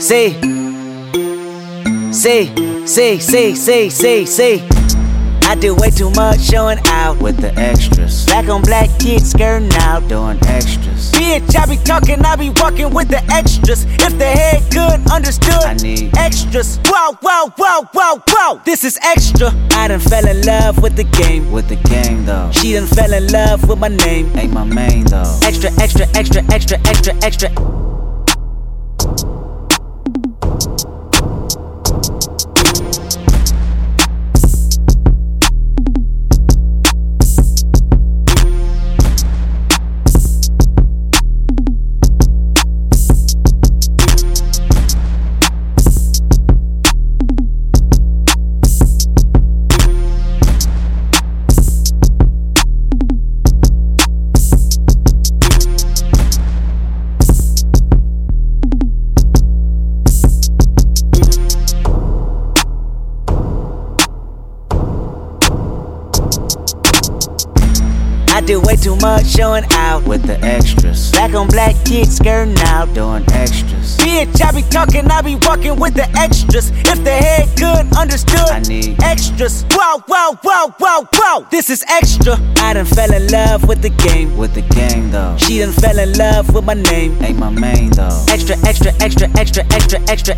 See, I do way too much showing out with the extras. Black on black kids skirting out, doing extras. Bitch, I be talking, I be walking with the extras. If the head good, understood, I need extras. Whoa, whoa, whoa, whoa, whoa. This is extra. I done fell in love with the game. With the game though. She done fell in love with my name. Ain't my main though. Extra, extra, extra, extra, extra, extra. I do way too much showing out with the extras. Black on black kids skirting out, doing extras. Bitch, I be talking, I be walking with the extras. If the head good, understood, I need extras. Whoa, whoa, whoa, whoa, whoa. This is extra. I done fell in love with the game. With the game though. She done fell in love with my name. Ain't my main though. Extra, extra, extra, extra, extra, extra.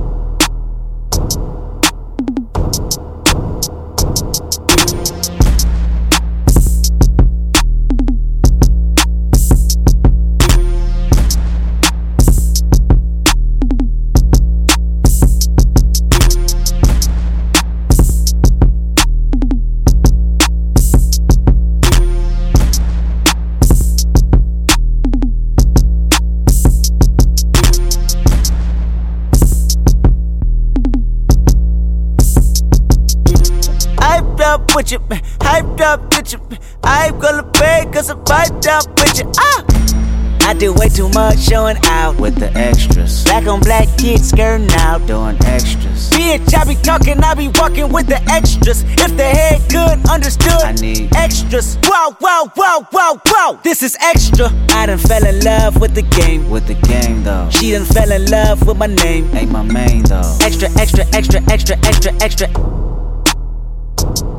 Hyped up with you, hyped up with you. I ain't gonna pay cause I'm hyped up with you. I do way too much showing out with the extras. Black on black kids skirting out, doing extras. Bitch, I be talking, I be walking with the extras. If the head good, understood, I need extras. Whoa, whoa, whoa, whoa, whoa. This is extra. I done fell in love with the game. With the game though. She done fell in love with my name. Ain't my main though. Extra, extra, extra, extra, extra, extra.